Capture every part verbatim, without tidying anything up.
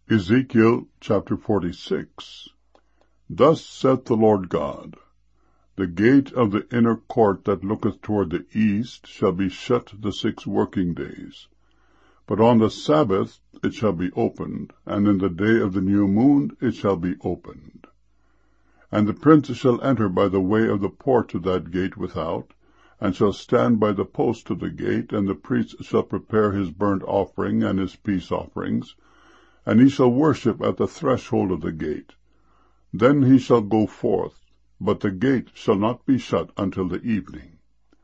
Ezekiel chapter forty-six. Thus saith the Lord God, The gate of the inner court that looketh toward the east shall be shut the six working days. But on the Sabbath it shall be opened, and in the day of the new moon it shall be opened. And the prince shall enter by the way of the porch of that gate without, and shall stand by the post of the gate, and the priest shall prepare his burnt offering and his peace offerings, and he shall worship at the threshold of the gate. Then he shall go forth, but the gate shall not be shut until the evening.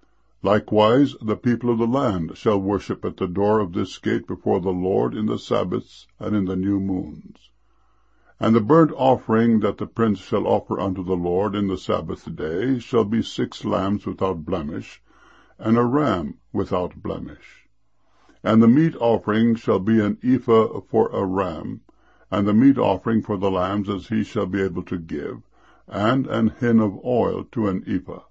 Likewise the people of the land shall worship at the door of this gate before the Lord in the Sabbaths and in the new moons. And the burnt offering that the prince shall offer unto the Lord in the Sabbath day shall be six lambs without blemish, and a ram without blemish. And the meat offering shall be an ephah for a ram, and the meat offering for the lambs as he shall be able to give, and an hin of oil to an ephah.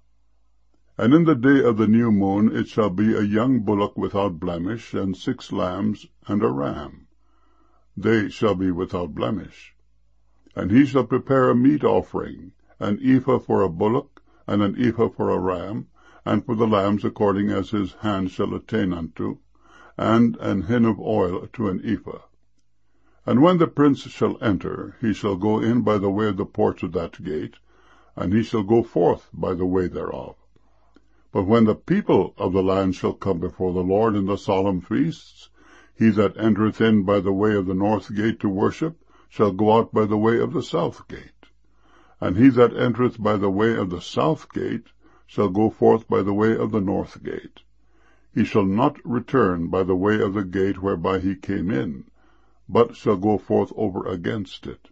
And in the day of the new moon it shall be a young bullock without blemish, and six lambs, and a ram. They shall be without blemish. And he shall prepare a meat offering, an ephah for a bullock, and an ephah for a ram, and for the lambs according as his hand shall attain unto, and an hin of oil to an ephah. And when the prince shall enter, he shall go in by the way of the porch of that gate, and he shall go forth by the way thereof. But when the people of the land shall come before the Lord in the solemn feasts, he that entereth in by the way of the north gate to worship shall go out by the way of the south gate. And he that entereth by the way of the south gate shall go forth by the way of the north gate. He shall not return by the way of the gate whereby he came in, but shall go forth over against it.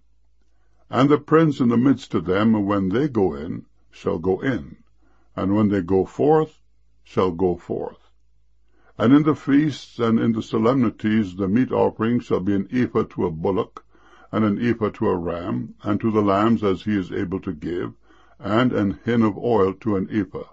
And the prince in the midst of them, when they go in, shall go in, and when they go forth, shall go forth. And in the feasts and in the solemnities the meat offering shall be an ephah to a bullock, and an ephah to a ram, and to the lambs as he is able to give, and an hin of oil to an ephah.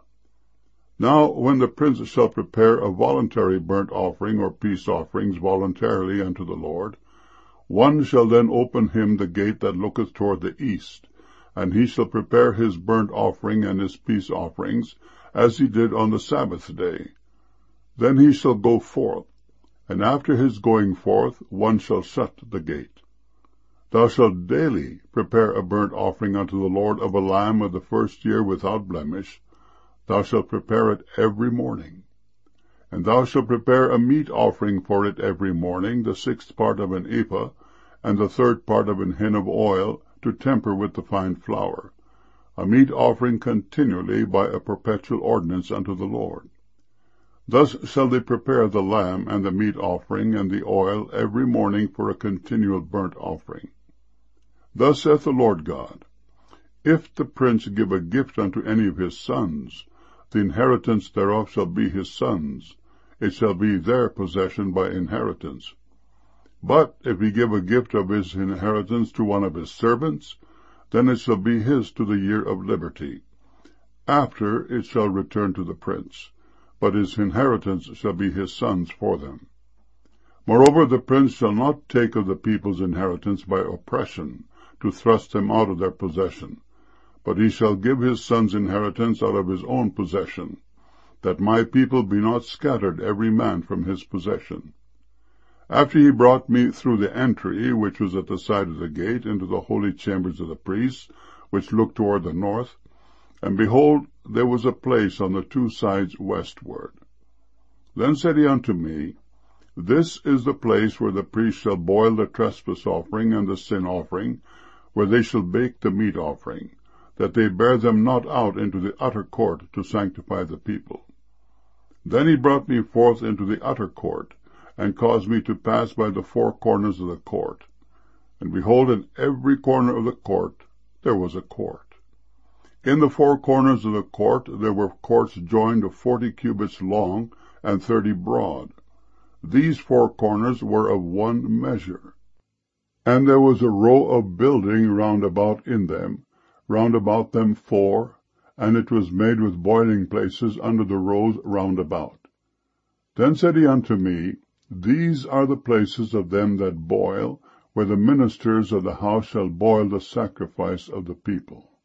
Now when the prince shall prepare a voluntary burnt offering or peace offerings voluntarily unto the Lord, one shall then open him the gate that looketh toward the east, and he shall prepare his burnt offering and his peace offerings, as he did on the Sabbath day. Then he shall go forth, and after his going forth one shall shut the gate. Thou shalt daily prepare a burnt offering unto the Lord of a lamb of the first year without blemish. Thou shalt prepare it every morning. And thou shalt prepare a meat offering for it every morning, the sixth part of an ephah, and the third part of an hin of oil, to temper with the fine flour, a meat offering continually by a perpetual ordinance unto the Lord. Thus shall they prepare the lamb and the meat offering and the oil every morning for a continual burnt offering. Thus saith the Lord God, If the prince give a gift unto any of his sons, the inheritance thereof shall be his sons, it shall be their possession by inheritance. But if he give a gift of his inheritance to one of his servants, then it shall be his to the year of liberty. After it shall return to the prince, but his inheritance shall be his sons for them. Moreover, the prince shall not take of the people's inheritance by oppression, to thrust them out of their possession, but he shall give his son's inheritance out of his own possession, that my people be not scattered every man from his possession. After he brought me through the entry, which was at the side of the gate, into the holy chambers of the priests, which looked toward the north, and behold, there was a place on the two sides westward. Then said he unto me, This is the place where the priests shall boil the trespass offering and the sin offering, where they shall bake the meat offering, that they bear them not out into the utter court to sanctify the people. Then he brought me forth into the utter court, and caused me to pass by the four corners of the court. And behold, in every corner of the court there was a court. In the four corners of the court there were courts joined of forty cubits long and thirty broad. These four corners were of one measure. And there was a row of building round about in them, round about them four, and it was made with boiling places under the rows round about. Then said he unto me, These are the places of them that boil, where the ministers of the house shall boil the sacrifice of the people.